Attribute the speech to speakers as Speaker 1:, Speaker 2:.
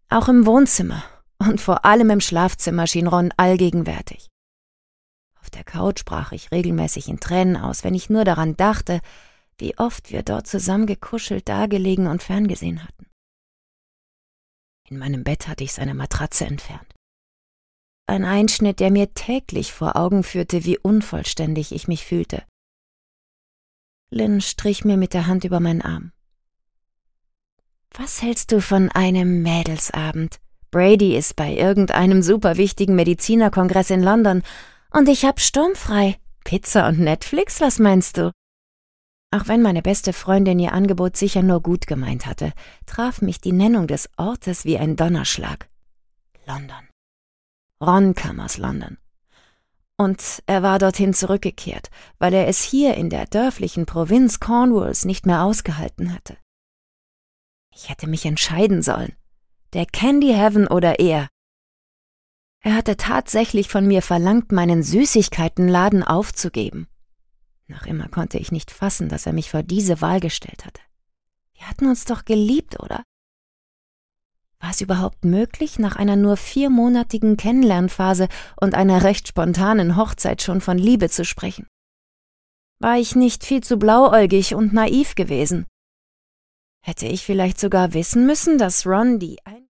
Speaker 1: Auch im Wohnzimmer und vor allem im Schlafzimmer schien Ron allgegenwärtig. Auf der Couch brach ich regelmäßig in Tränen aus, wenn ich nur daran dachte, wie oft wir dort zusammen gekuschelt dagelegen und ferngesehen hatten. In meinem Bett hatte ich seine Matratze entfernt. Ein Einschnitt, der mir täglich vor Augen führte, wie unvollständig ich mich fühlte. Lynn strich mir mit der Hand über meinen Arm. »Was hältst du von einem Mädelsabend? Brady ist bei irgendeinem superwichtigen Medizinerkongress in London und ich hab sturmfrei. Pizza und Netflix, was meinst du?« Auch wenn meine beste Freundin ihr Angebot sicher nur gut gemeint hatte, traf mich die Nennung des Ortes wie ein Donnerschlag. London. Ron kam aus London. Und er war dorthin zurückgekehrt, weil er es hier in der dörflichen Provinz Cornwalls nicht mehr ausgehalten hatte. Ich hätte mich entscheiden sollen. Der Candy Heaven oder er. Er hatte tatsächlich von mir verlangt, meinen Süßigkeitenladen aufzugeben. Noch immer konnte ich nicht fassen, dass er mich vor diese Wahl gestellt hatte. Wir hatten uns doch geliebt, oder? War es überhaupt möglich, nach einer nur 4-monatigen Kennenlernphase und einer recht spontanen Hochzeit schon von Liebe zu sprechen? War ich nicht viel zu blauäugig und naiv gewesen? Hätte ich vielleicht sogar wissen müssen, dass Ron die